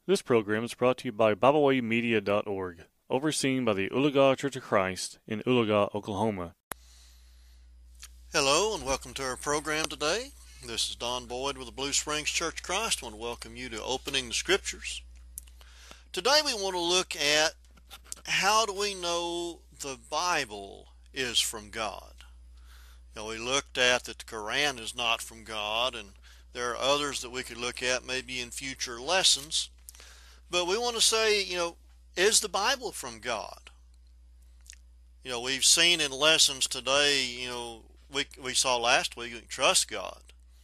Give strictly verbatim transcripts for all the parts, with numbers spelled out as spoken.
This program is brought to you by Bibleway Media dot org, overseen by the Oologah Church of Christ in Oologah, Oklahoma. Hello and welcome to our program today. This is Don Boyd with the Blue Springs Church of Christ. I want to welcome you to Opening the Scriptures. Today we want to look at how do we know the Bible is from God. Now, we looked at that the Quran is not from God, and there are others that we could look at maybe in future lessons. But we want to say, you know, is the Bible from God? You know, we've seen in lessons today, you know, we, we saw last week, we can trust God.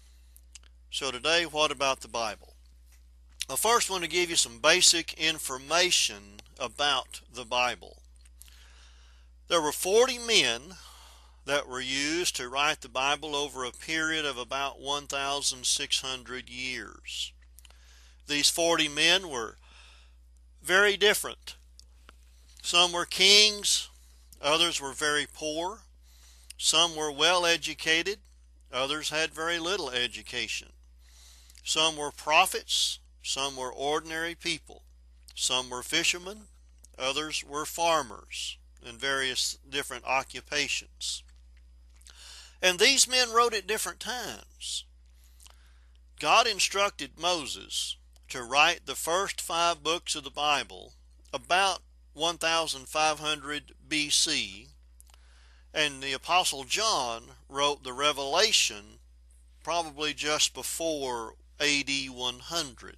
So today, what about the Bible? I first want to give you some basic information about the Bible. There were forty men that were used to write the Bible over a period of about one thousand six hundred years. These forty men were very different. Some were kings, others were very poor, some were well educated, others had very little education. Some were prophets, some were ordinary people, some were fishermen, others were farmers in various different occupations. And these men wrote at different times. God instructed Moses to write the first five books of the Bible about one thousand five hundred B C, and the Apostle John wrote the Revelation probably just before A D one hundred.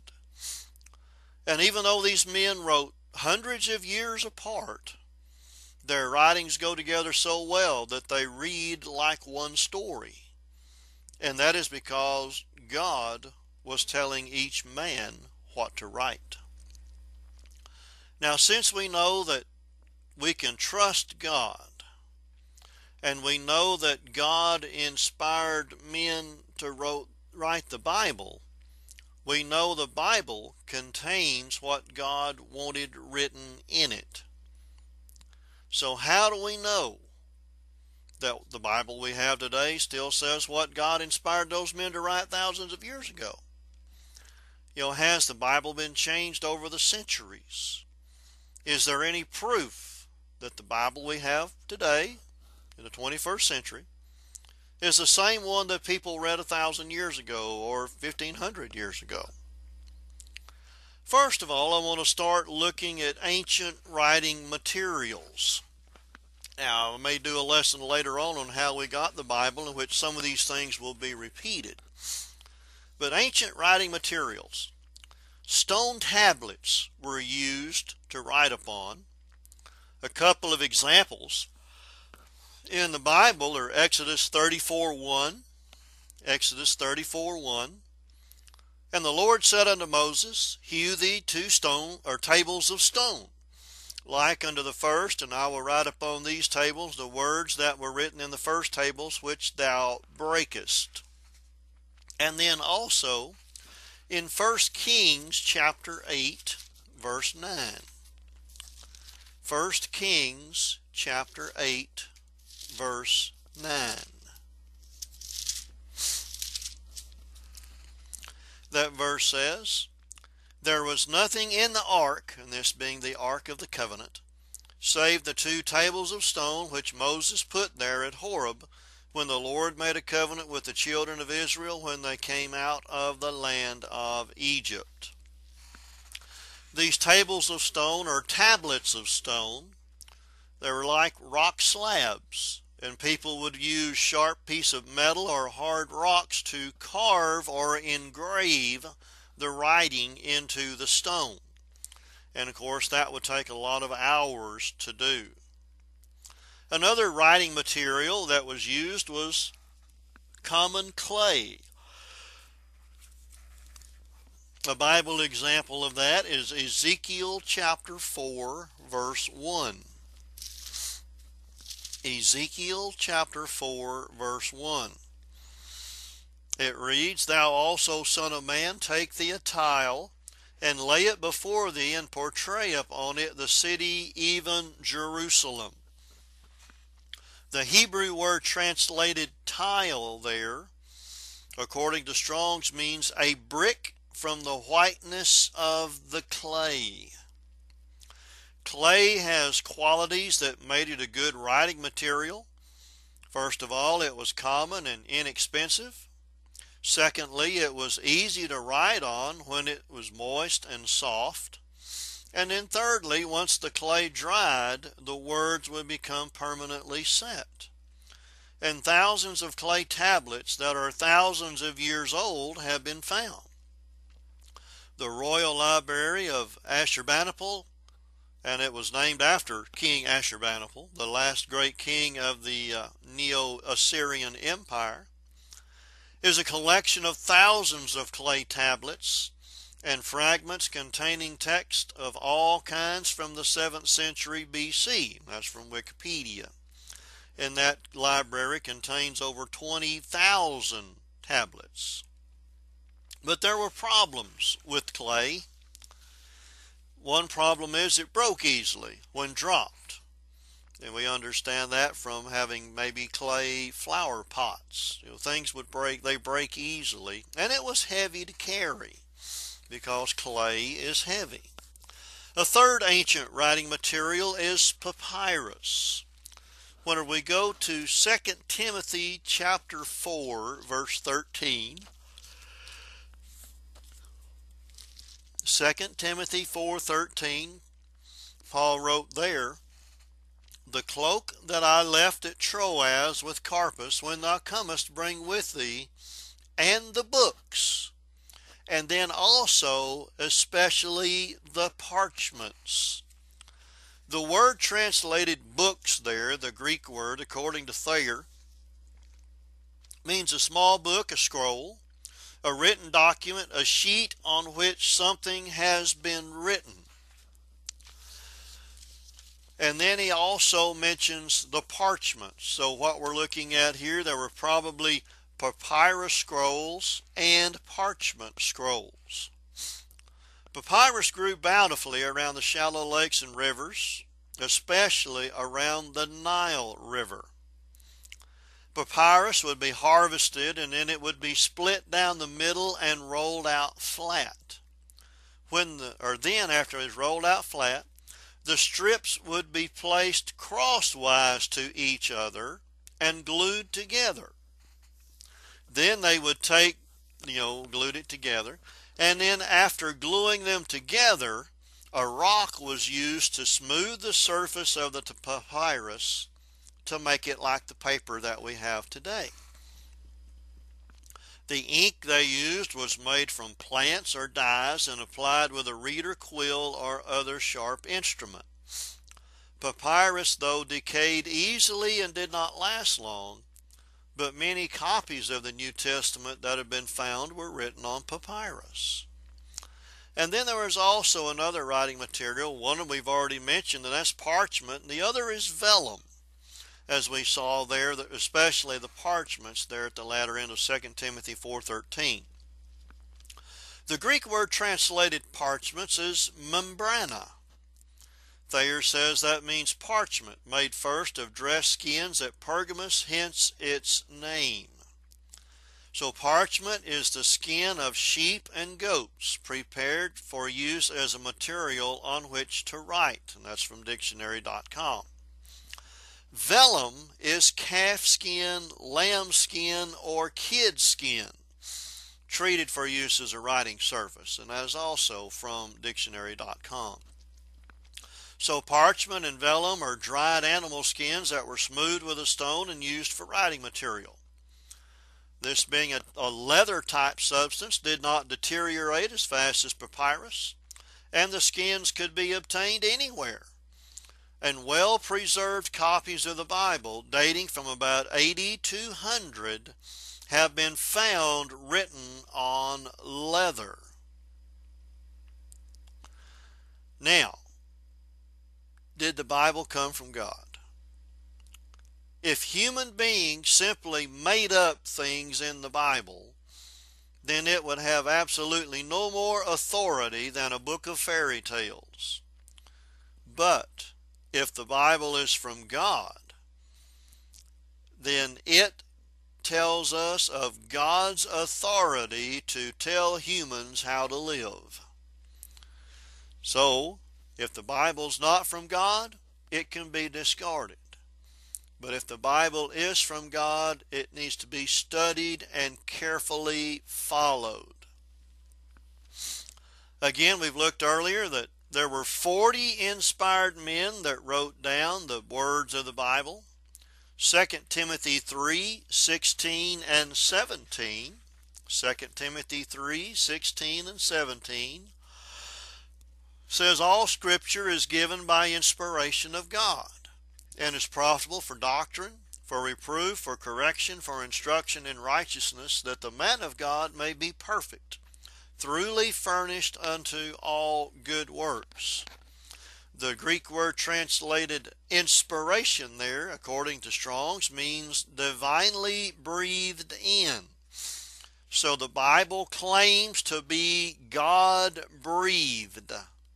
And even though these men wrote hundreds of years apart, their writings go together so well that they read like one story. And that is because God was telling each man what to write. Now, since we know that we can trust God, and we know that God inspired men to wrote, write the Bible, we know the Bible contains what God wanted written in it. So how do we know that the Bible we have today still says what God inspired those men to write thousands of years ago? You know, has the Bible been changed over the centuries? Is there any proof that the Bible we have today in the twenty-first century is the same one that people read a thousand years ago or fifteen hundred years ago? First of all, I want to start looking at ancient writing materials. Now, I may do a lesson later on on how we got the Bible, in which some of these things will be repeated. But ancient writing materials. Stone tablets were used to write upon. A couple of examples in the Bible are Exodus thirty-four one. Exodus thirty-four one. And the Lord said unto Moses, Hew thee two stone or tables of stone, like unto the first, and I will write upon these tables the words that were written in the first tables which thou breakest. And then also in First Kings chapter eight, verse nine. First Kings chapter eight, verse nine. That verse says, There was nothing in the ark, and this being the ark of the covenant, save the two tables of stone which Moses put there at Horeb, when the Lord made a covenant with the children of Israel when they came out of the land of Egypt. These tables of stone are tablets of stone. They were like rock slabs, and people would use sharp piece of metal or hard rocks to carve or engrave the writing into the stone. And of course that would take a lot of hours to do. Another writing material that was used was common clay. A Bible example of that is Ezekiel chapter four, verse one. Ezekiel chapter four, verse one. It reads, Thou also, son of man, take thee a tile, and lay it before thee, and portray upon it the city, even Jerusalem. The Hebrew word translated tile there, according to Strong's, means a brick from the whiteness of the clay. Clay has qualities that made it a good writing material. First of all, it was common and inexpensive. Secondly, it was easy to write on when it was moist and soft. And then thirdly, once the clay dried, the words would become permanently set. And thousands of clay tablets that are thousands of years old have been found. The Royal Library of Ashurbanipal, and it was named after King Ashurbanipal, the last great king of the uh, Neo-Assyrian Empire, is a collection of thousands of clay tablets and fragments containing text of all kinds from the seventh century B C. That's from Wikipedia. And that library contains over twenty thousand tablets. But there were problems with clay. One problem is it broke easily when dropped. And we understand that from having maybe clay flower pots. You know, things would break, they break easily. And it was heavy to carry because clay is heavy. A third ancient writing material is papyrus. When we go to Second Timothy chapter four, verse thirteen, Second Timothy four thirteen, Paul wrote there, "The cloak that I left at Troas with Carpus, when thou comest, bring with thee, and the books, and then also especially the parchments." The word translated books there, the Greek word, according to Thayer, means a small book, a scroll, a written document, a sheet on which something has been written. And then he also mentions the parchments. So what we're looking at here, there were probably papyrus scrolls and parchment scrolls. Papyrus grew bountifully around the shallow lakes and rivers, especially around the Nile River. Papyrus would be harvested and then it would be split down the middle and rolled out flat. When the, or then after it was rolled out flat, the strips would be placed crosswise to each other and glued together. Then they would take, you know, glued it together. And then after gluing them together, a rock was used to smooth the surface of the papyrus to make it like the paper that we have today. The ink they used was made from plants or dyes and applied with a reed or quill or other sharp instrument. Papyrus, though, decayed easily and did not last long, but many copies of the New Testament that have been found were written on papyrus. And then there is also another writing material, one we've already mentioned, and that's parchment, and the other is vellum, as we saw there, especially the parchments there at the latter end of Second Timothy four thirteen. The Greek word translated parchments is membrana. Thayer says that means parchment, made first of dressed skins at Pergamus, hence its name. So parchment is the skin of sheep and goats, prepared for use as a material on which to write, and that's from dictionary dot com. Vellum is calf skin, lamb skin, or kid skin, treated for use as a writing surface, and that is also from dictionary dot com. So parchment and vellum are dried animal skins that were smoothed with a stone and used for writing material. This being a, a leather type substance did not deteriorate as fast as papyrus, and the skins could be obtained anywhere. And well preserved copies of the Bible dating from about A D two hundred have been found written on leather. Now, did the Bible come from God? If human beings simply made up things in the Bible, then it would have absolutely no more authority than a book of fairy tales. But if the Bible is from God, then it tells us of God's authority to tell humans how to live. So, if the Bible's not from God, it can be discarded. But if the Bible is from God, it needs to be studied and carefully followed. Again, we've looked earlier that there were forty inspired men that wrote down the words of the Bible. Second Timothy three, sixteen and seventeen. Second Timothy three, sixteen and seventeen says all Scripture is given by inspiration of God, and is profitable for doctrine, for reproof, for correction, for instruction in righteousness, that the man of God may be perfect, thoroughly furnished unto all good works. The Greek word translated inspiration there, according to Strong's, means divinely breathed in. So the Bible claims to be God-breathed.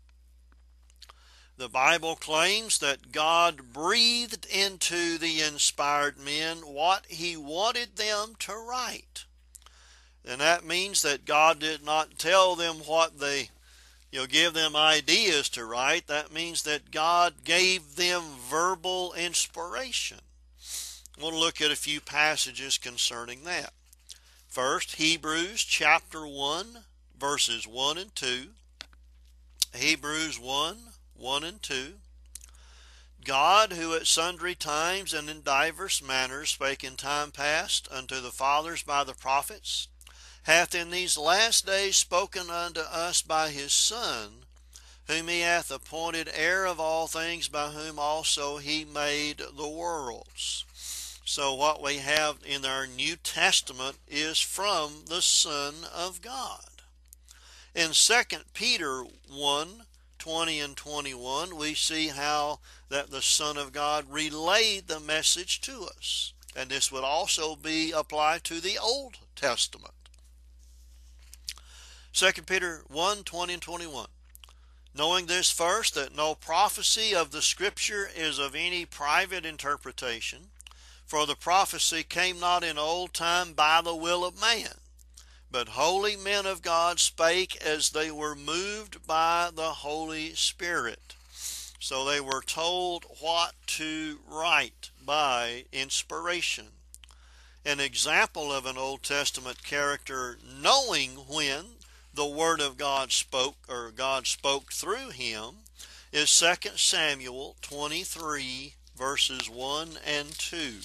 The Bible claims that God breathed into the inspired men what He wanted them to write. And that means that God did not tell them what they, you know, give them ideas to write. That means that God gave them verbal inspiration. I want to look at a few passages concerning that. First, Hebrews chapter one, verses one and two. Hebrews one, one and two. God, who at sundry times and in divers manners spake in time past unto the fathers by the prophets, hath in these last days spoken unto us by his Son, whom he hath appointed heir of all things, by whom also he made the worlds. So what we have in our New Testament is from the Son of God. In Second Peter one, twenty and twenty-one, we see how that the Son of God relayed the message to us. And this would also be applied to the Old Testament. Second Peter one, twenty and twenty-one. Knowing this first, that no prophecy of the Scripture is of any private interpretation, for the prophecy came not in old time by the will of man, but holy men of God spake as they were moved by the Holy Spirit. So they were told what to write by inspiration. An example of an Old Testament character knowing when the Word of God spoke, or God spoke through him, is Second Samuel twenty-three, verses one and two.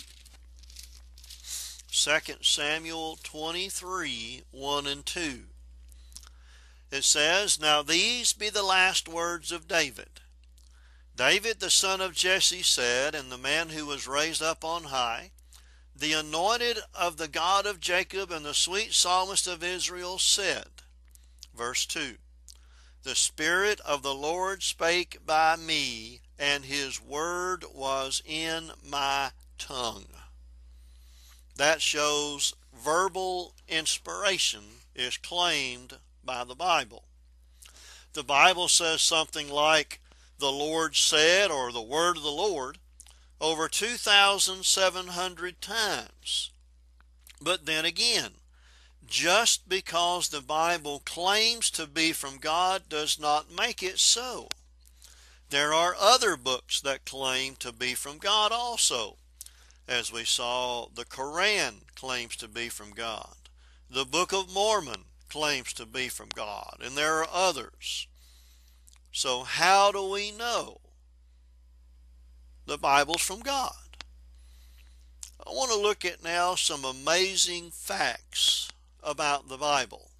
Second Samuel twenty-three, one and two. It says, Now these be the last words of David. David the son of Jesse said, and the man who was raised up on high, the anointed of the God of Jacob and the sweet psalmist of Israel said, verse two, The Spirit of the Lord spake by me, and his word was in my tongue. That shows verbal inspiration is claimed by the Bible. The Bible says something like the Lord said, or the word of the Lord, over two thousand seven hundred times. But then again, just because the Bible claims to be from God does not make it so. There are other books that claim to be from God also. As we saw, the Quran claims to be from God. The Book of Mormon claims to be from God. And there are others. So how do we know the Bible's from God? I want to look at now some amazing facts about the Bible.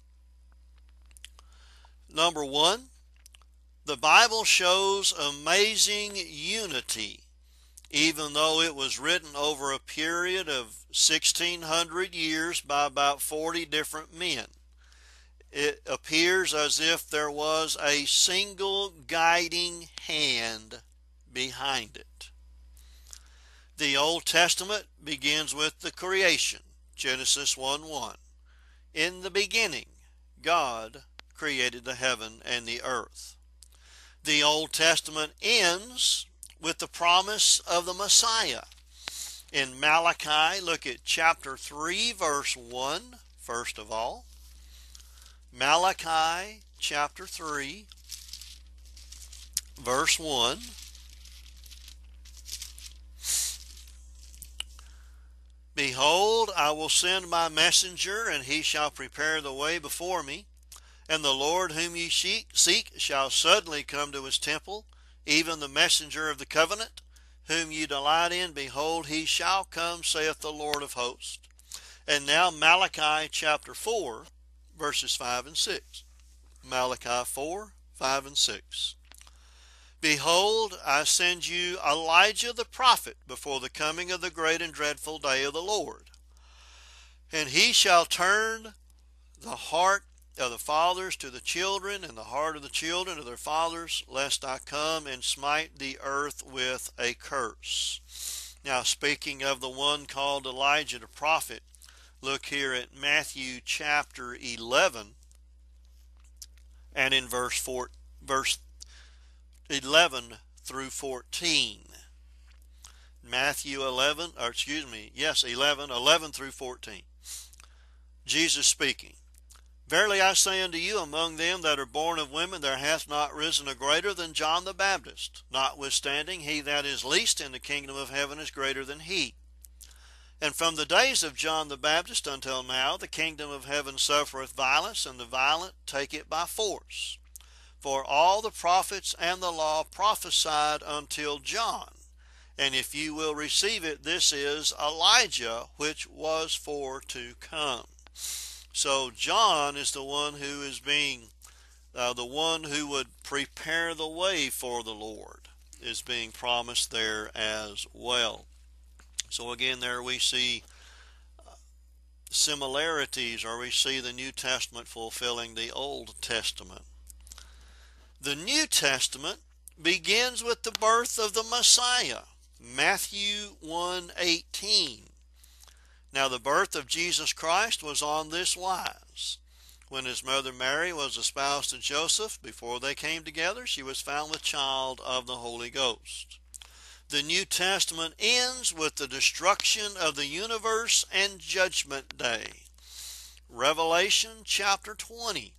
Number one, the Bible shows amazing unity, even though it was written over a period of sixteen hundred years by about forty different men. It appears as if there was a single guiding hand behind it. The Old Testament begins with the creation, Genesis one one. In the beginning, God created the heaven and the earth. The Old Testament ends with the promise of the Messiah. In Malachi, look at chapter three, verse one, first of all. Malachi chapter three, verse one. Behold, I will send my messenger, and he shall prepare the way before me. And the Lord whom ye seek shall suddenly come to his temple, even the messenger of the covenant, whom ye delight in. Behold, he shall come, saith the Lord of hosts. And now Malachi chapter four, verses five and six. Malachi four, five and six. Behold, I send you Elijah the prophet before the coming of the great and dreadful day of the Lord. And he shall turn the heart of the fathers to the children, and the heart of the children to their fathers, lest I come and smite the earth with a curse. Now, speaking of the one called Elijah the prophet, look here at Matthew chapter eleven, and in verse four, verse eleven through fourteen. Matthew eleven, or excuse me, yes, eleven, eleven through fourteen. Jesus speaking. Verily I say unto you, among them that are born of women there hath not risen a greater than John the Baptist. Notwithstanding, he that is least in the kingdom of heaven is greater than he. And from the days of John the Baptist until now, the kingdom of heaven suffereth violence, and the violent take it by force. For all the prophets and the law prophesied until John. And if you will receive it, this is Elijah, which was for to come. So John is the one who is being, uh, the one who would prepare the way for the Lord, is being promised there as well. So again, there we see similarities, or we see the New Testament fulfilling the Old Testament. The New Testament begins with the birth of the Messiah, Matthew one eighteen. Now the birth of Jesus Christ was on this wise. When his mother Mary was espoused to Joseph, before they came together, she was found with child of the Holy Ghost. The New Testament ends with the destruction of the universe and Judgment Day. Revelation chapter twenty,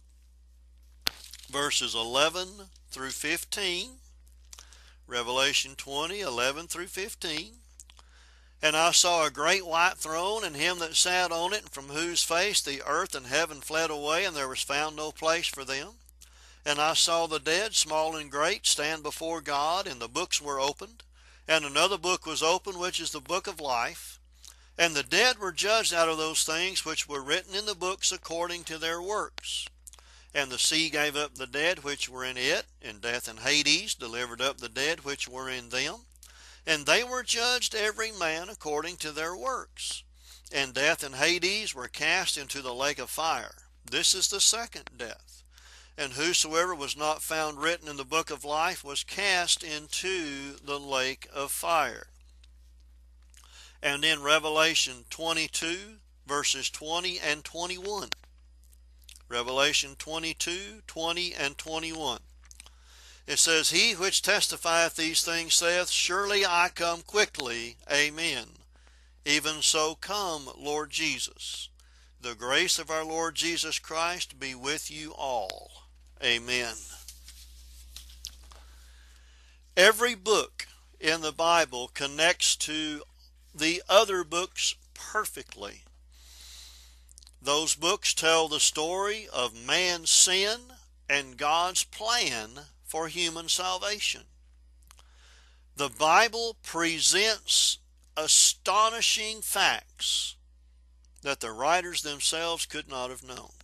verses eleven through fifteen. Revelation twenty, eleven through fifteen. And I saw a great white throne, and him that sat on it, and from whose face the earth and heaven fled away, and there was found no place for them. And I saw the dead, small and great, stand before God, and the books were opened. And another book was opened, which is the book of life. And the dead were judged out of those things which were written in the books according to their works. And the sea gave up the dead which were in it, and death and Hades delivered up the dead which were in them. And they were judged every man according to their works. And death and Hades were cast into the lake of fire. This is the second death. And whosoever was not found written in the book of life was cast into the lake of fire. And in Revelation twenty-two, verses twenty and twenty-one. Revelation twenty-two, twenty and twenty-one. It says, He which testifieth these things saith, Surely I come quickly. Amen. Even so come, Lord Jesus. The grace of our Lord Jesus Christ be with you all. Amen. Every book in the Bible connects to the other books perfectly. Those books tell the story of man's sin and God's plan for human salvation. The Bible presents astonishing facts that the writers themselves could not have known.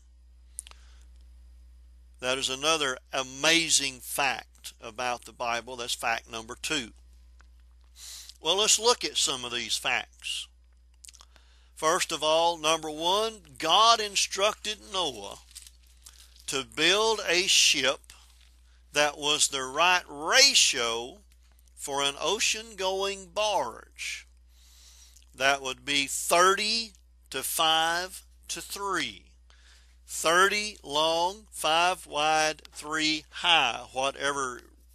That is another amazing fact about the Bible. That's fact number two. Well, let's look at some of these facts. First of all, number one, God instructed Noah to build a ship that was the right ratio for an ocean-going barge. That would be thirty to five to three. thirty long, five wide, three high, whatever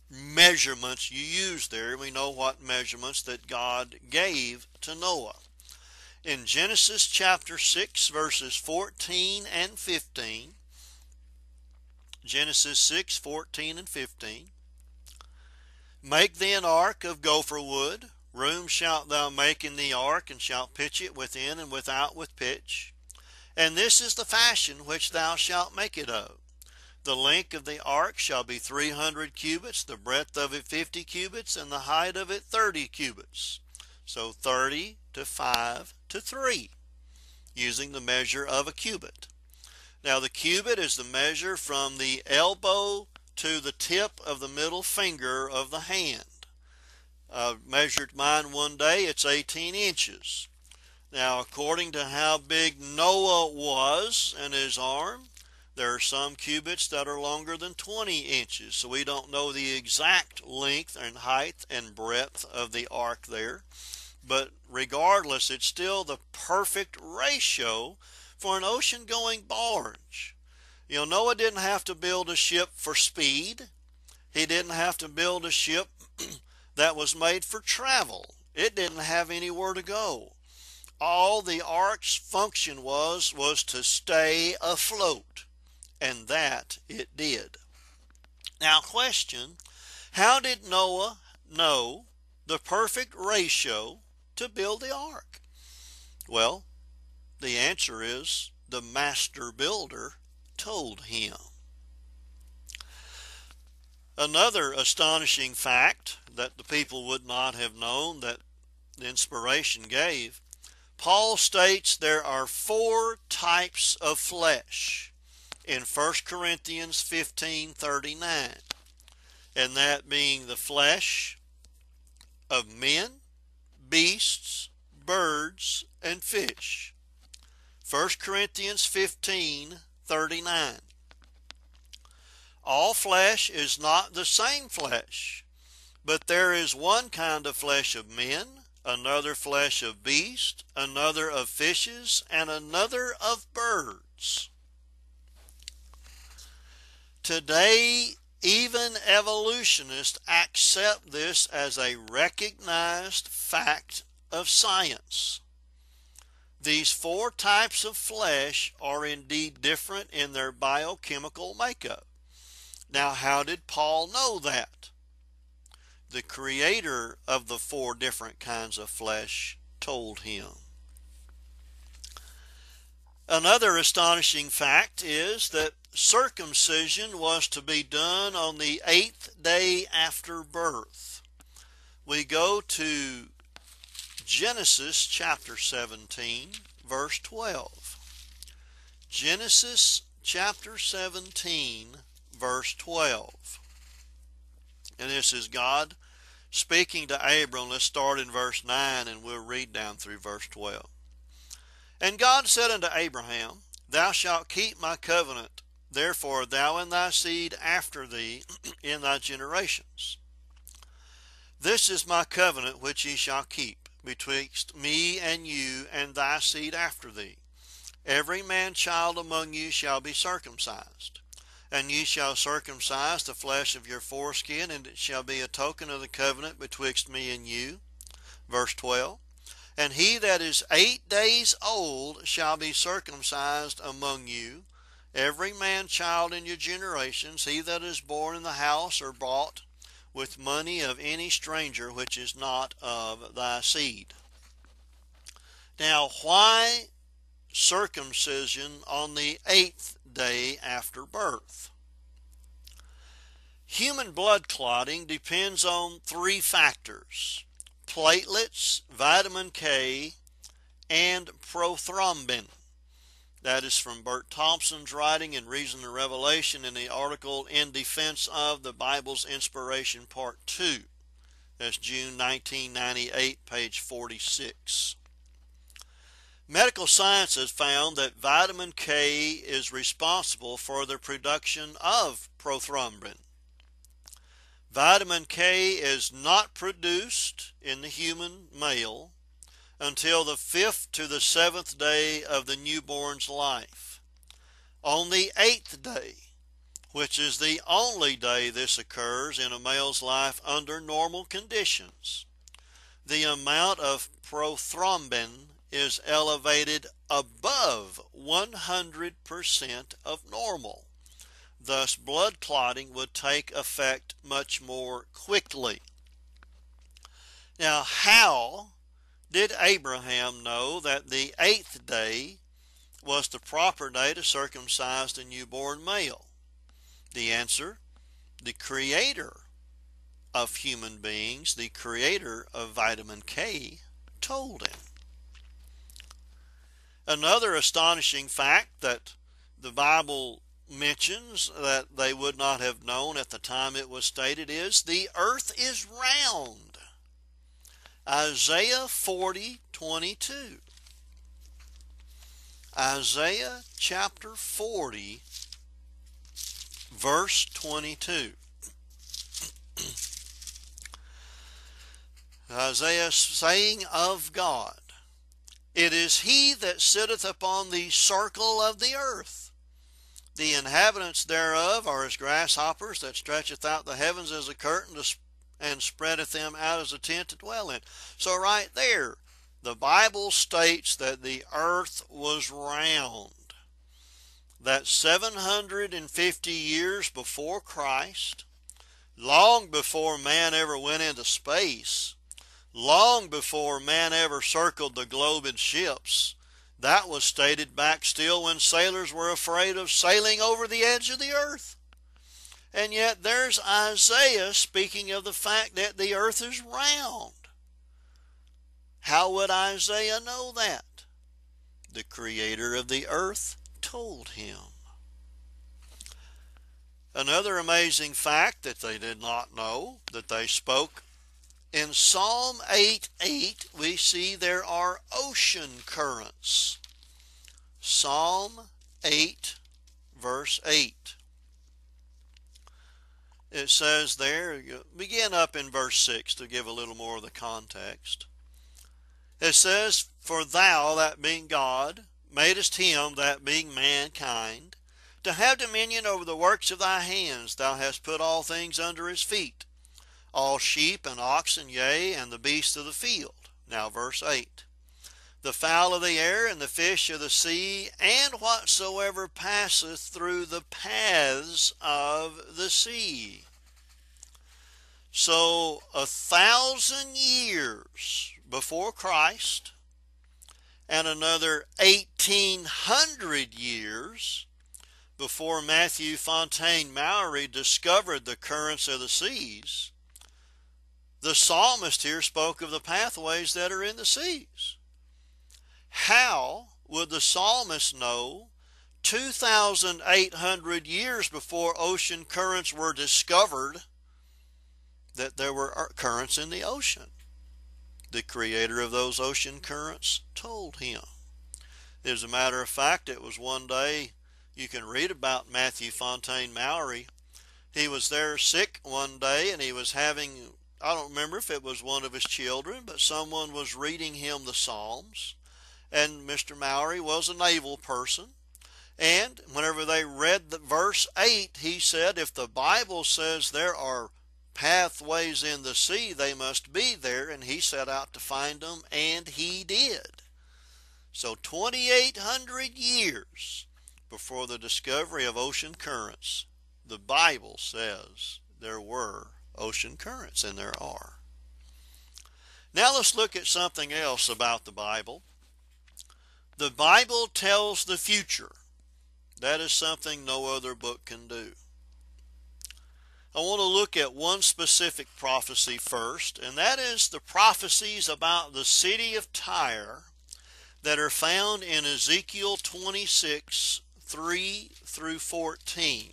measurements you use there. We know what measurements that God gave to Noah. In Genesis chapter six, verses fourteen and fifteen, Genesis six, fourteen and fifteen, make thee an ark of gopher wood. Room shalt thou make in the ark, and shalt pitch it within and without with pitch. And this is the fashion which thou shalt make it of. The length of the ark shall be three hundred cubits, the breadth of it fifty cubits, and the height of it thirty cubits. So thirty to five to three, using the measure of a cubit. Now the cubit is the measure from the elbow to the tip of the middle finger of the hand. I measured mine one day, it's eighteen inches. Now according to how big Noah was in his arm, there are some cubits that are longer than twenty inches, so we don't know the exact length and height and breadth of the ark there. But regardless, it's still the perfect ratio for an ocean-going barge. You know, Noah didn't have to build a ship for speed. He didn't have to build a ship that was made for travel. It didn't have anywhere to go. All the ark's function was, was to stay afloat. And that it did. Now question, how did Noah know the perfect ratio to build the ark? Well, the answer is the master builder told him. Another astonishing fact that the people would not have known that the inspiration gave, Paul states there are four types of flesh in First Corinthians fifteen thirty-nine, and that being the flesh of men, beasts, birds, and fish. First Corinthians fifteen thirty-nine. All flesh is not the same flesh, but there is one kind of flesh of men, another flesh of beasts, another of fishes, and another of birds. Today, even evolutionists accept this as a recognized fact of science. These four types of flesh are indeed different in their biochemical makeup. Now, how did Paul know that? The creator of the four different kinds of flesh told him. Another astonishing fact is that circumcision was to be done on the eighth day after birth. We go to Genesis chapter seventeen, verse twelve. Genesis chapter seventeen, verse twelve. And this is God speaking to Abram. Let's start in verse nine and we'll read down through verse twelve. And God said unto Abraham, Thou shalt keep my covenant, therefore thou and thy seed after thee in thy generations. This is my covenant which ye shall keep betwixt me and you and thy seed after thee. Every man child among you shall be circumcised. And ye shall circumcise the flesh of your foreskin, and it shall be a token of the covenant betwixt me and you. Verse twelve. And he that is eight days old shall be circumcised among you, every man child in your generations, he that is born in the house or bought with money of any stranger which is not of thy seed. Now, why circumcision on the eighth day after birth? Human blood clotting depends on three factors: platelets, vitamin K, and prothrombin. That is from Bert Thompson's writing in Reason and Revelation in the article In Defense of the Bible's Inspiration Part two. That's June nineteen ninety-eight, page forty-six. Medical science has found that vitamin K is responsible for the production of prothrombin. Vitamin K is not produced in the human male until the fifth to the seventh day of the newborn's life. On the eighth day, which is the only day this occurs in a male's life under normal conditions. The amount of prothrombin is elevated above one hundred percent of normal. Thus, blood clotting would take effect much more quickly. Now, how did Abraham know that the eighth day was the proper day to circumcise the newborn male? The answer, the creator of human beings, the creator of vitamin K, told him. Another astonishing fact that the Bible mentions that they would not have known at the time it was stated is the earth is round. Isaiah forty twenty-two. Isaiah chapter forty, verse twenty-two. Isaiah saying of God, "It is he that sitteth upon the circle of the earth. The inhabitants thereof are as grasshoppers, that stretcheth out the heavens as a curtain to, and spreadeth them out as a tent to dwell in." So right there, the Bible states that the earth was round. That seven hundred fifty years before Christ, long before man ever went into space, long before man ever circled the globe in ships, that was stated back still when sailors were afraid of sailing over the edge of the earth. And yet there's Isaiah speaking of the fact that the earth is round. How would Isaiah know that? The creator of the earth told him. Another amazing fact that they did not know, that they spoke, in Psalm eight eight we see there are ocean currents. Psalm eight verse eight. It says there, begin up in verse six to give a little more of the context. It says, "For thou, that being God, madest him, that being mankind, to have dominion over the works of thy hands. Thou hast put all things under his feet, all sheep and oxen, yea, and the beasts of the field." Now verse eight. "The fowl of the air, and the fish of the sea, and whatsoever passeth through the paths of the sea." So a thousand years before Christ, and another eighteen hundred years before Matthew Fontaine Maury discovered the currents of the seas, the psalmist here spoke of the pathways that are in the seas. How would the psalmist know two thousand eight hundred years before ocean currents were discovered that there were currents in the ocean? The creator of those ocean currents told him. As a matter of fact, it was one day, you can read about Matthew Fontaine Maury. He was there sick one day, and he was having, I don't remember if it was one of his children, but someone was reading him the Psalms. And Mister Maury was a naval person. And whenever they read the verse eight, he said, if the Bible says there are pathways in the sea, they must be there. And he set out to find them, and he did. So twenty-eight hundred years before the discovery of ocean currents, the Bible says there were ocean currents, and there are. Now let's look at something else about the Bible. The Bible tells the future. That is something no other book can do. I want to look at one specific prophecy first, and that is the prophecies about the city of Tyre that are found in Ezekiel twenty-six, three through fourteen.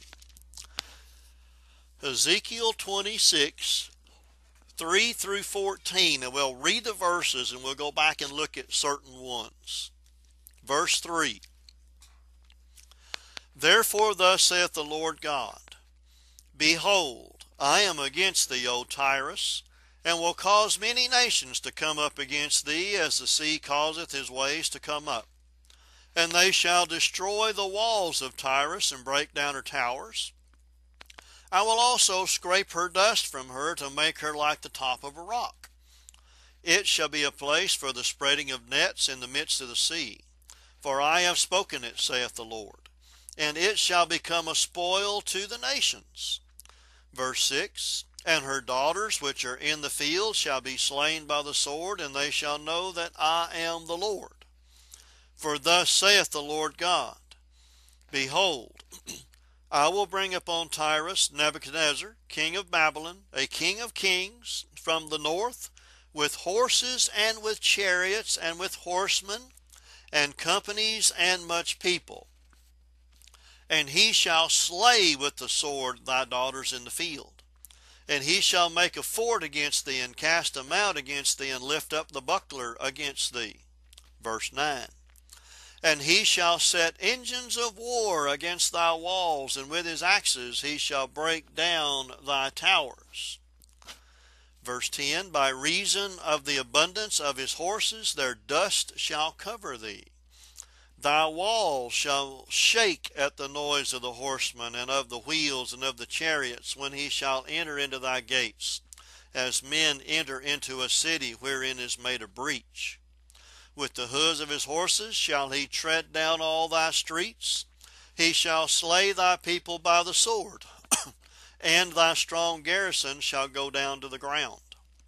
Ezekiel twenty-six, three through fourteen, and we'll read the verses and we'll go back and look at certain ones. Verse three. "Therefore thus saith the Lord God, Behold, I am against thee, O Tyrus, and will cause many nations to come up against thee, as the sea causeth his waves to come up. And they shall destroy the walls of Tyrus, and break down her towers. I will also scrape her dust from her to make her like the top of a rock. It shall be a place for the spreading of nets in the midst of the sea. For I have spoken it, saith the Lord. And it shall become a spoil to the nations. Verse six, and her daughters which are in the field shall be slain by the sword, and they shall know that I am the Lord. For thus saith the Lord God, behold, I will bring upon Tyrus Nebuchadnezzar, king of Babylon, a king of kings, from the north, with horses and with chariots and with horsemen, and companies and much people. And he shall slay with the sword thy daughters in the field. And he shall make a fort against thee, and cast them out against thee, and lift up the buckler against thee. Verse nine. And he shall set engines of war against thy walls, and with his axes he shall break down thy towers. Verse ten, by reason of the abundance of his horses, their dust shall cover thee. Thy walls shall shake at the noise of the horsemen, and of the wheels, and of the chariots, when he shall enter into thy gates, as men enter into a city wherein is made a breach. With the hoofs of his horses shall he tread down all thy streets. He shall slay thy people by the sword, and thy strong garrison shall go down to the ground.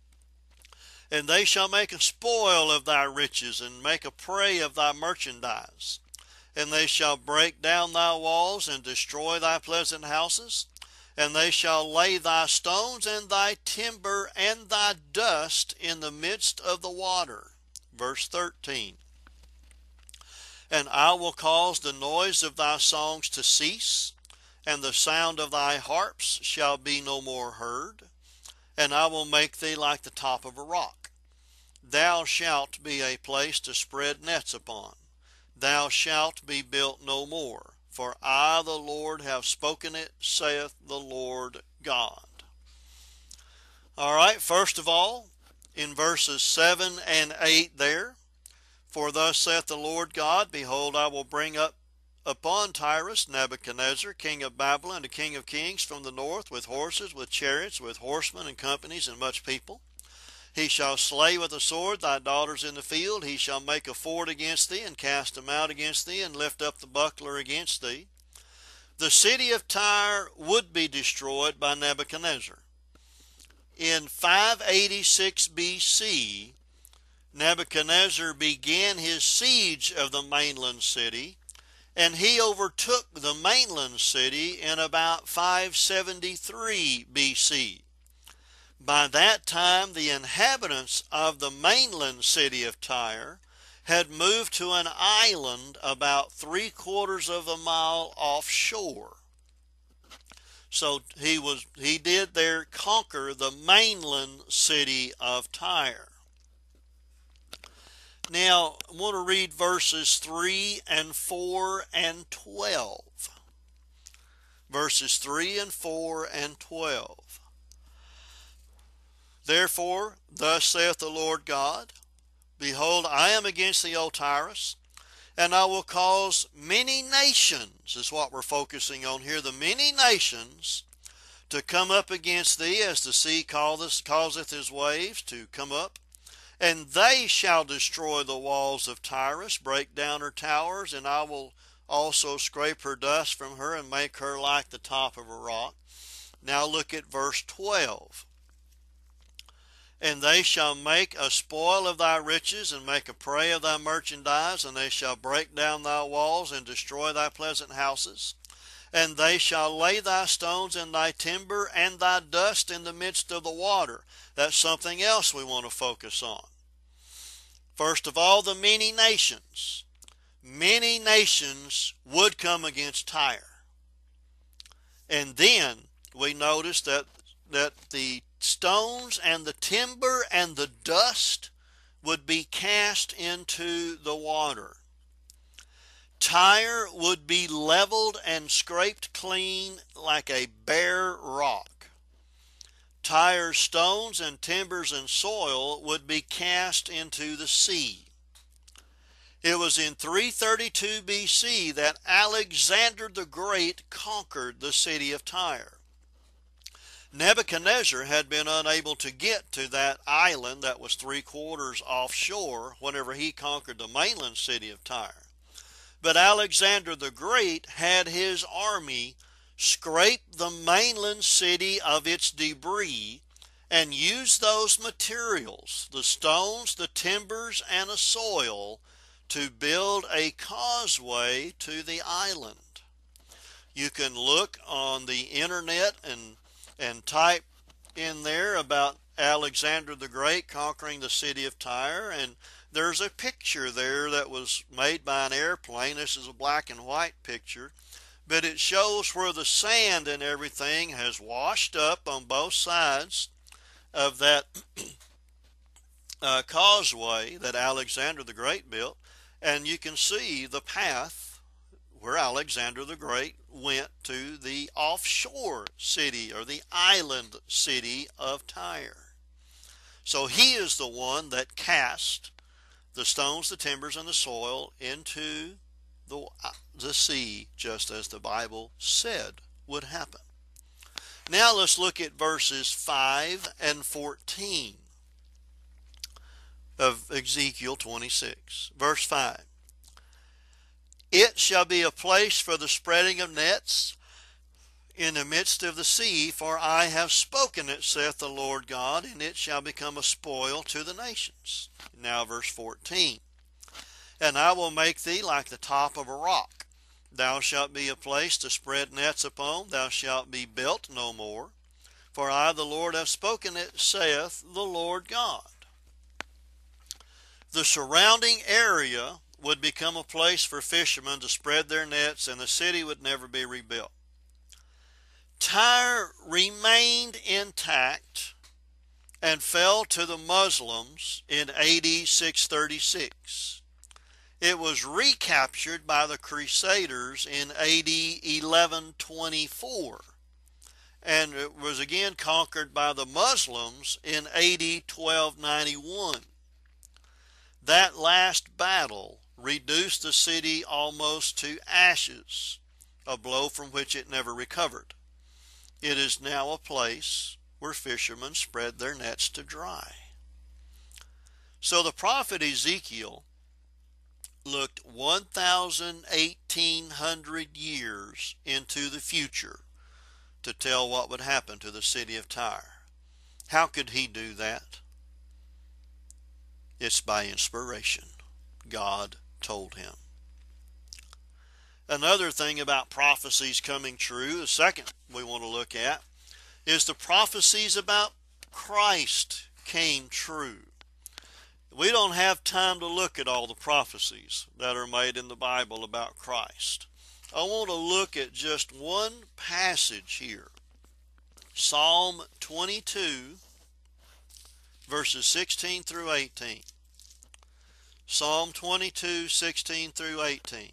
And they shall make a spoil of thy riches, and make a prey of thy merchandise. And they shall break down thy walls, and destroy thy pleasant houses. And they shall lay thy stones, and thy timber, and thy dust in the midst of the water. Verse thirteen. And I will cause the noise of thy songs to cease, and the sound of thy harps shall be no more heard. And I will make thee like the top of a rock. Thou shalt be a place to spread nets upon. Thou shalt be built no more. For I, the Lord, have spoken it, saith the Lord God. All right, first of all, in verses seven and eight there, for thus saith the Lord God, behold, I will bring up upon Tyrus Nebuchadnezzar, king of Babylon, a king of kings from the north, with horses, with chariots, with horsemen and companies, and much people. He shall slay with a sword thy daughters in the field. He shall make a fort against thee, and cast them out against thee, and lift up the buckler against thee. The city of Tyre would be destroyed by Nebuchadnezzar. In five eighty-six B C, Nebuchadnezzar began his siege of the mainland city, and he overtook the mainland city in about five seventy-three B C. By that time, the inhabitants of the mainland city of Tyre had moved to an island about three quarters of a mile offshore. So he was he did there conquer the mainland city of Tyre. Now, I want to read verses three and four and twelve. Verses three and four and twelve. Therefore, thus saith the Lord God, behold, I am against thee, O Tyrus, and I will cause many nations, is what we're focusing on here, the many nations to come up against thee, as the sea causeth his waves to come up. And they shall destroy the walls of Tyrus, break down her towers, and I will also scrape her dust from her, and make her like the top of a rock. Now look at verse twelve. And they shall make a spoil of thy riches, and make a prey of thy merchandise, and they shall break down thy walls, and destroy thy pleasant houses. And they shall lay thy stones and thy timber and thy dust in the midst of the water. That's something else we want to focus on. First of all, the many nations. Many nations would come against Tyre. And then we notice that, that the stones and the timber and the dust would be cast into the water. Tyre would be leveled and scraped clean like a bare rock. Tyre's stones and timbers and soil would be cast into the sea. It was in three thirty-two B C that Alexander the Great conquered the city of Tyre. Nebuchadnezzar had been unable to get to that island that was three quarters offshore whenever he conquered the mainland city of Tyre. But Alexander the Great had his army scrape the mainland city of its debris and use those materials, the stones, the timbers, and the soil, to build a causeway to the island. You can look on the internet and, and type in there about Alexander the Great conquering the city of Tyre, and there's a picture there that was made by an airplane. This is a black and white picture, but it shows where the sand and everything has washed up on both sides of that uh, causeway that Alexander the Great built, and you can see the path where Alexander the Great went to the offshore city or the island city of Tyre. So he is the one that cast the stones, the timbers, and the soil into the, the sea, just as the Bible said would happen. Now let's look at verses five and fourteen of Ezekiel twenty-six. Verse five. It shall be a place for the spreading of nets in the midst of the sea, for I have spoken it, saith the Lord God, and it shall become a spoil to the nations. Now verse fourteen. And I will make thee like the top of a rock. Thou shalt be a place to spread nets upon, thou shalt be built no more. For I, the Lord, have spoken it, saith the Lord God. The surrounding area would become a place for fishermen to spread their nets, and the city would never be rebuilt. Tyre remained intact and fell to the Muslims in A D six thirty-six. It was recaptured by the Crusaders in A D eleven twenty-four, and it was again conquered by the Muslims in A D twelve ninety-one. That last battle reduced the city almost to ashes, a blow from which it never recovered. It is now a place where fishermen spread their nets to dry. So the prophet Ezekiel looked one thousand eighteen hundred years into the future to tell what would happen to the city of Tyre. How could he do that? It's by inspiration. God told him. Another thing about prophecies coming true, the second we want to look at, is the prophecies about Christ came true. We don't have time to look at all the prophecies that are made in the Bible about Christ. I want to look at just one passage here. Psalm twenty-two, verses sixteen through eighteen. Psalm twenty-two, sixteen through eighteen.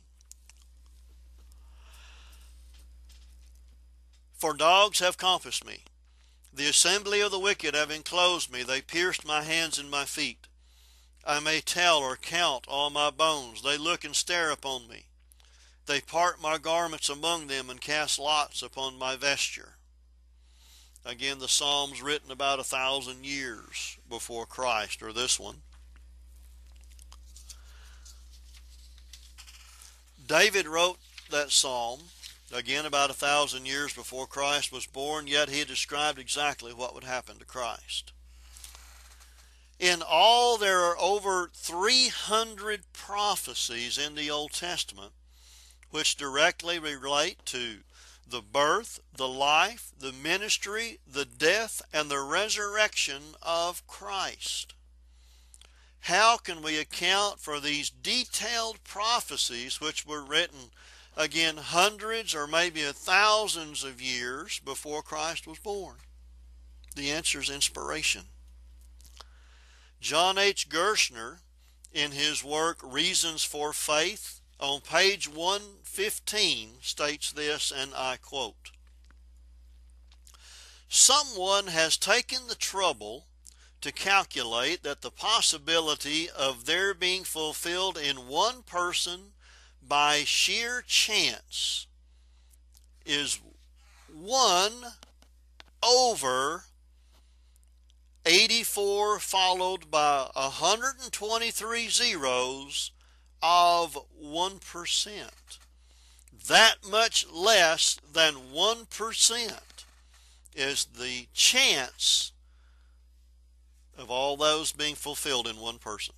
For dogs have compassed me. The assembly of the wicked have enclosed me. They pierced my hands and my feet. I may tell or count all my bones. They look and stare upon me. They part my garments among them and cast lots upon my vesture. Again, the Psalm's written about a thousand years before Christ, or this one. David wrote that psalm, again about a thousand years before Christ was born, yet he described exactly what would happen to Christ. In all, there are over three hundred prophecies in the Old Testament which directly relate to the birth, the life, the ministry, the death, and the resurrection of Christ. How can we account for these detailed prophecies which were written, again, hundreds or maybe thousands of years before Christ was born? The answer is inspiration. John H. Gerstner, in his work Reasons for Faith, on page one fifteen, states this, and I quote, "Someone has taken the trouble to calculate that the possibility of their being fulfilled in one person by sheer chance is one over eighty-four followed by one hundred twenty-three zeros of one percent. That much less than one percent is the chance of all those being fulfilled in one person.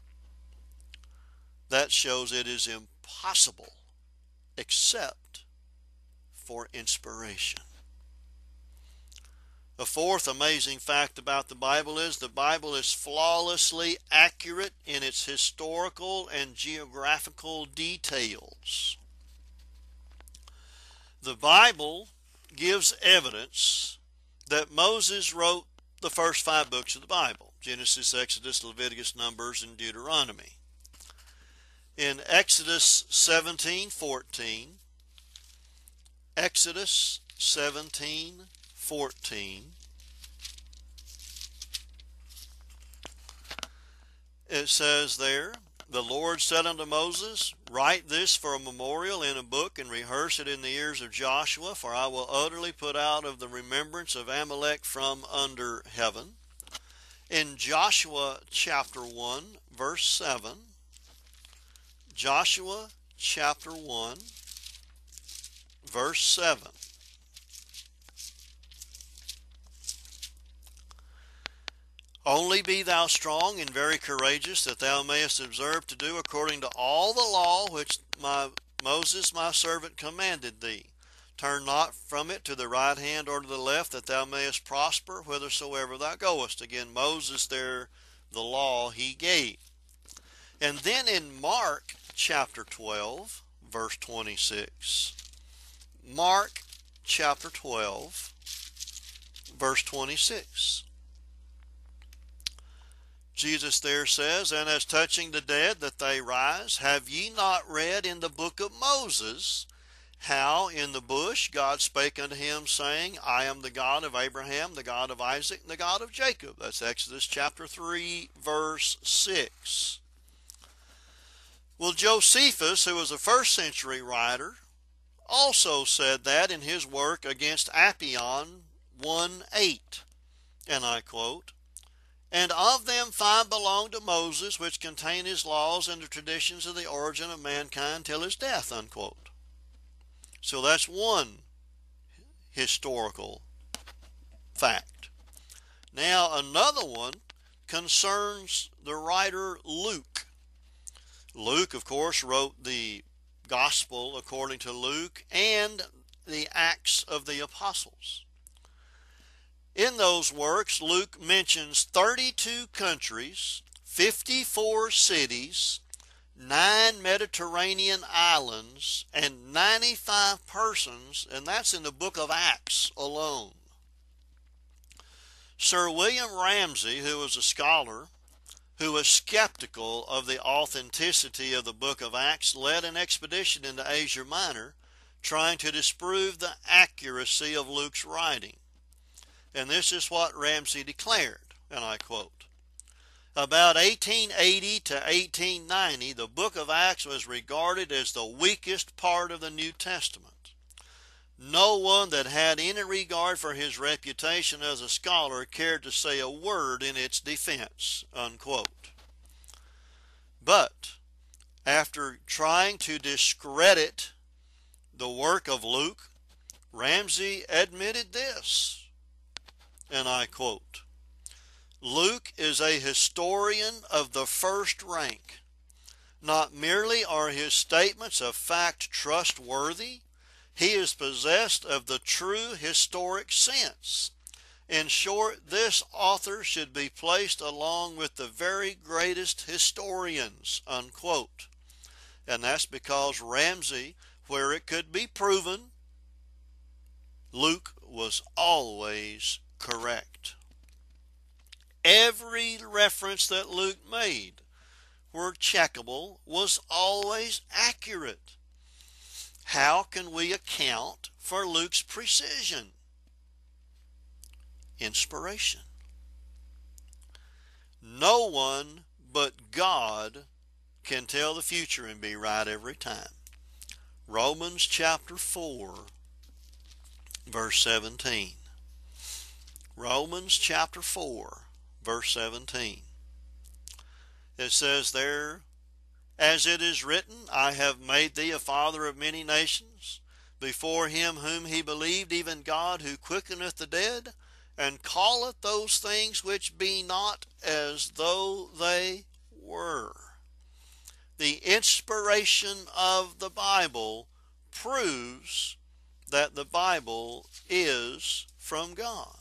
That shows it is impossible except for inspiration. A fourth amazing fact about the Bible is the Bible is flawlessly accurate in its historical and geographical details. The Bible gives evidence that Moses wrote the first five books of the Bible: Genesis, Exodus, Leviticus, Numbers, and Deuteronomy. In Exodus seventeen fourteen, Exodus seventeen fourteen, it says there, "The Lord said unto Moses, Write this for a memorial in a book, and rehearse it in the ears of Joshua, for I will utterly put out of the remembrance of Amalek from under heaven." In Joshua chapter one, verse seven, Joshua chapter one, verse seven. "Only be thou strong and very courageous, that thou mayest observe to do according to all the law which my Moses my servant commanded thee. Turn not from it to the right hand or to the left, that thou mayest prosper whithersoever thou goest." Again, Moses there, the law he gave. And then in Mark chapter twelve, verse twenty-six. Mark chapter twelve, verse twenty-six. Jesus there says, "And as touching the dead that they rise, have ye not read in the book of Moses, how in the bush God spake unto him, saying, I am the God of Abraham, the God of Isaac, and the God of Jacob." That's Exodus chapter three, verse six. Well, Josephus, who was a first century writer, also said that in his work against Apion one eight, and I quote, "And of them five belong to Moses, which contain his laws and the traditions of the origin of mankind till his death," unquote. So that's one historical fact. Now another one concerns the writer Luke. Luke, of course, wrote the Gospel according to Luke and the Acts of the Apostles. In those works, Luke mentions thirty-two countries, fifty-four cities, nine Mediterranean islands, and ninety-five persons, and that's in the book of Acts alone. Sir William Ramsay, who was a scholar who was skeptical of the authenticity of the book of Acts, led an expedition into Asia Minor trying to disprove the accuracy of Luke's writing. And this is what Ramsay declared, and I quote, "About eighteen eighty to eighteen ninety, the book of Acts was regarded as the weakest part of the New Testament. No one that had any regard for his reputation as a scholar cared to say a word in its defense," unquote. But after trying to discredit the work of Luke, Ramsay admitted this, and I quote, "Luke is a historian of the first rank. Not merely are his statements of fact trustworthy, he is possessed of the true historic sense. In short, this author should be placed along with the very greatest historians," unquote. And that's because Ramsay, where it could be proven, Luke was always correct. Every reference that Luke made, were checkable, was always accurate. How can we account for Luke's precision? Inspiration. No one but God can tell the future and be right every time. Romans chapter four, verse seventeen. Romans chapter four, verse seventeen. It says there, as it is written, I have made thee a father of many nations, before him whom he believed, even God, who quickeneth the dead, and calleth those things which be not as though they were. The inspiration of the Bible proves that the Bible is from God.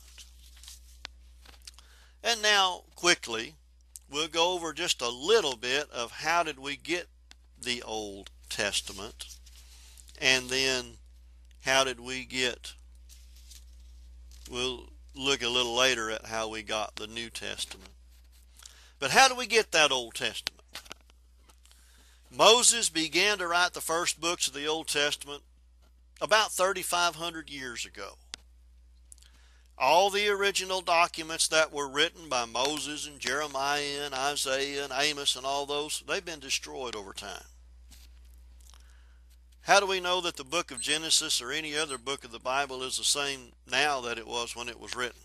And now, quickly, we'll go over just a little bit of how did we get the Old Testament, and then how did we get, we'll look a little later at how we got the New Testament. But how do we get that Old Testament? Moses began to write the first books of the Old Testament about thirty-five hundred years ago. All the original documents that were written by Moses and Jeremiah and Isaiah and Amos and all those, they've been destroyed over time. How do we know that the book of Genesis or any other book of the Bible is the same now that it was when it was written?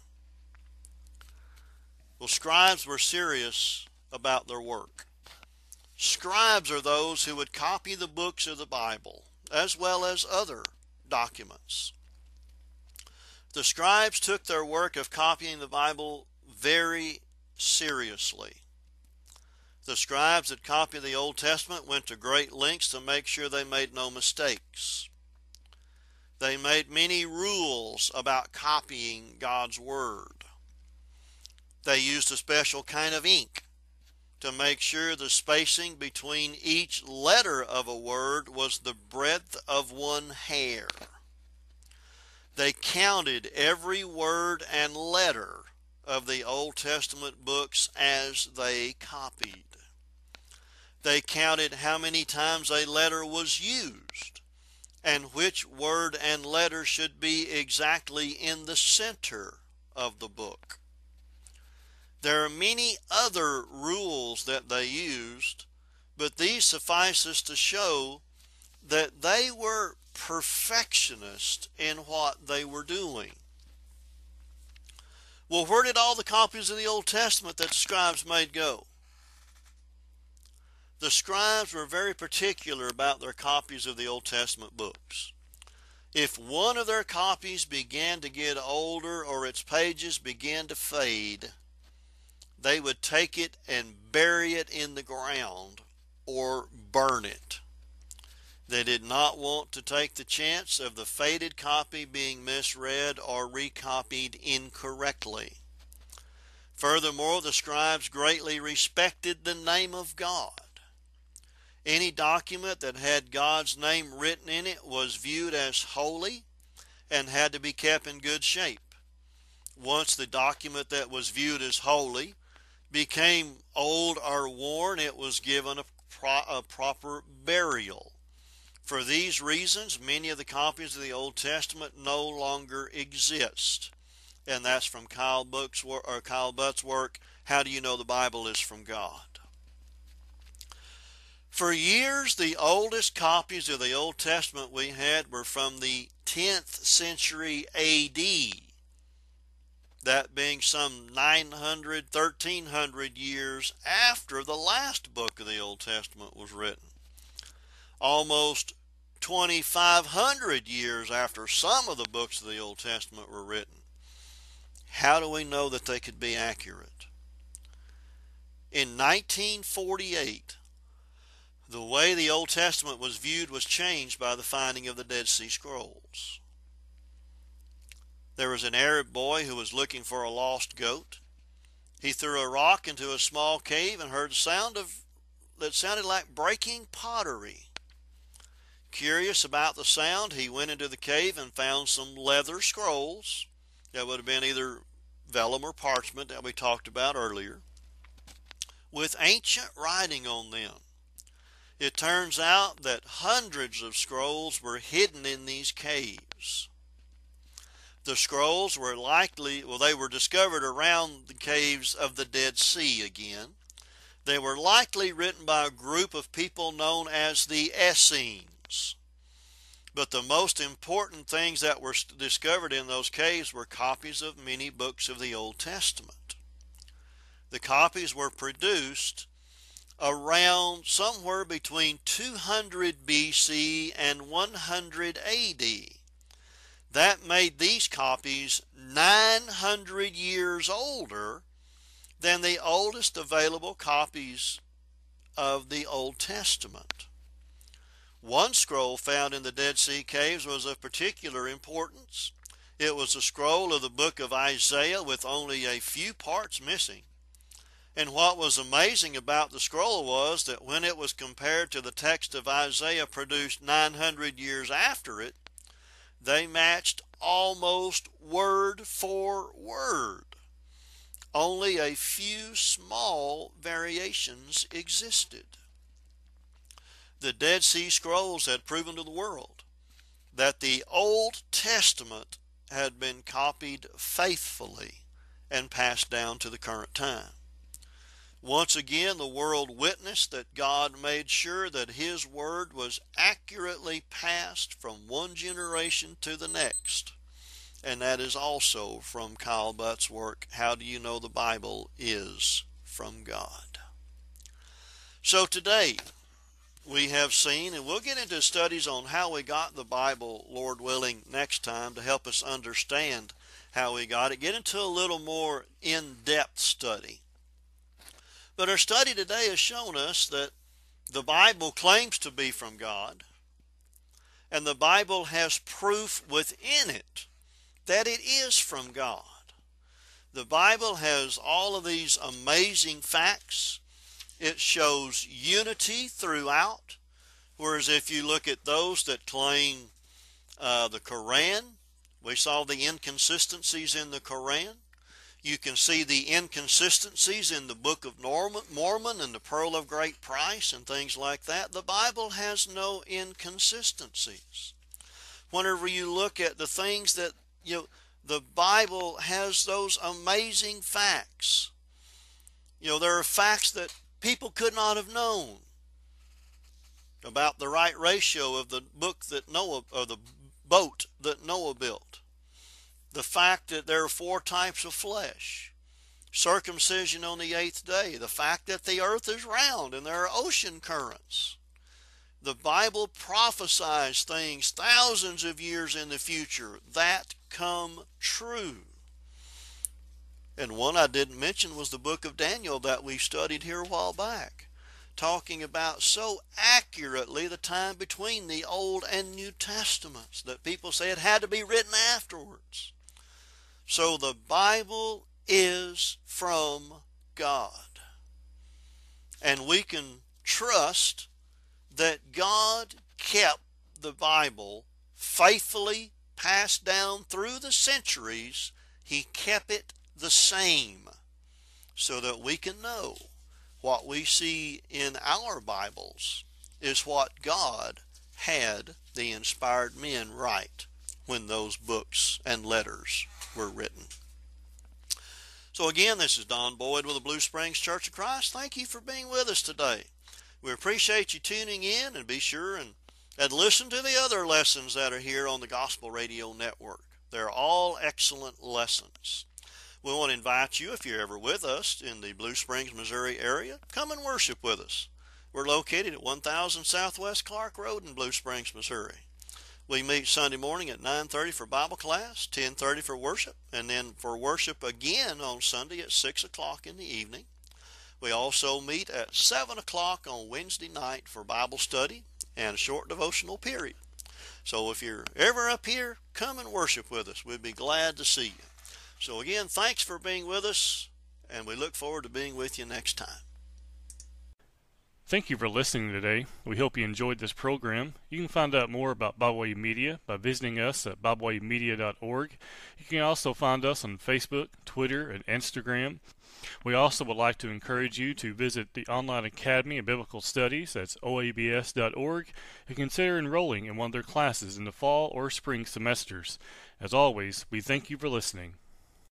Well, scribes were serious about their work. Scribes are those who would copy the books of the Bible as well as other documents. The scribes took their work of copying the Bible very seriously. The scribes that copied the Old Testament went to great lengths to make sure they made no mistakes. They made many rules about copying God's Word. They used a special kind of ink to make sure the spacing between each letter of a word was the breadth of one hair. They counted every word and letter of the Old Testament books as they copied. They counted how many times a letter was used and which word and letter should be exactly in the center of the book. There are many other rules that they used, but these suffice us to show that they were perfectionists in what they were doing. Well, where did all the copies of the Old Testament that the scribes made go? The scribes were very particular about their copies of the Old Testament books. If one of their copies began to get older or its pages began to fade, they would take it and bury it in the ground or burn it. They did not want to take the chance of the faded copy being misread or recopied incorrectly. Furthermore, the scribes greatly respected the name of God. Any document that had God's name written in it was viewed as holy and had to be kept in good shape. Once the document that was viewed as holy became old or worn, it was given a, pro a proper burial. For these reasons, many of the copies of the Old Testament no longer exist. And that's from Kyle Butt's work, or Kyle Butt's work, How Do You Know the Bible Is From God? For years, the oldest copies of the Old Testament we had were from the tenth century A D, that being some nine hundred, thirteen hundred years after the last book of the Old Testament was written. Almost twenty-five hundred years after some of the books of the Old Testament were written. How do we know that they could be accurate? In nineteen forty-eight, the way the Old Testament was viewed was changed by the finding of the Dead Sea Scrolls. There was an Arab boy who was looking for a lost goat. He threw a rock into a small cave and heard a sound of that sounded like breaking pottery. Curious about the sound, he went into the cave and found some leather scrolls that would have been either vellum or parchment that we talked about earlier, with ancient writing on them. It turns out that hundreds of scrolls were hidden in these caves. The scrolls were likely, well, they were discovered around the caves of the Dead Sea again. They were likely written by a group of people known as the Essenes. But the most important things that were discovered in those caves were copies of many books of the Old Testament. The copies were produced around somewhere between two hundred B C and one hundred A D. That made these copies nine hundred years older than the oldest available copies of the Old Testament. One scroll found in the Dead Sea Caves was of particular importance. It was a scroll of the book of Isaiah with only a few parts missing. And what was amazing about the scroll was that when it was compared to the text of Isaiah produced nine hundred years after it, they matched almost word for word. Only a few small variations existed. The Dead Sea Scrolls had proven to the world that the Old Testament had been copied faithfully and passed down to the current time. Once again, the world witnessed that God made sure that His Word was accurately passed from one generation to the next. And that is also from Kyle Butt's work, How Do You Know the Bible Is From God? So today, we have seen, and we'll get into studies on how we got the Bible, Lord willing, next time to help us understand how we got it. Get into a little more in-depth study. But our study today has shown us that the Bible claims to be from God, and the Bible has proof within it that it is from God. The Bible has all of these amazing facts. It shows unity throughout, whereas if you look at those that claim uh, the Quran, we saw the inconsistencies in the Quran. You can see the inconsistencies in the Book of Mormon and the Pearl of Great Price and things like that. The Bible has no inconsistencies. Whenever you look at the things that, you know, the Bible has those amazing facts. You know, there are facts that people could not have known about the right ratio of the book that Noah, or the boat that Noah built. The fact that there are four types of flesh. Circumcision on the eighth day. The fact that the earth is round and there are ocean currents. The Bible prophesies things thousands of years in the future that come true. And one I didn't mention was the book of Daniel that we studied here a while back, talking about so accurately the time between the Old and New Testaments that people say it had to be written afterwards. So the Bible is from God. And we can trust that God kept the Bible faithfully passed down through the centuries. He kept it the same so that we can know what we see in our Bibles is what God had the inspired men write when those books and letters were written. So again, this is Don Boyd with the Blue Springs Church of Christ. Thank you for being with us today. We appreciate you tuning in, and be sure and, and listen to the other lessons that are here on the Gospel Radio Network. They're all excellent lessons. We want to invite you, if you're ever with us in the Blue Springs, Missouri area, come and worship with us. We're located at one thousand Southwest Clark Road in Blue Springs, Missouri. We meet Sunday morning at nine thirty for Bible class, ten thirty for worship, and then for worship again on Sunday at six o'clock in the evening. We also meet at seven o'clock on Wednesday night for Bible study and a short devotional period. So if you're ever up here, come and worship with us. We'd be glad to see you. So again, thanks for being with us, and we look forward to being with you next time. Thank you for listening today. We hope you enjoyed this program. You can find out more about Bible Way Media by visiting us at bible way media dot org. You can also find us on Facebook, Twitter, and Instagram. We also would like to encourage you to visit the Online Academy of Biblical Studies, that's O A B S dot org, and consider enrolling in one of their classes in the fall or spring semesters. As always, we thank you for listening.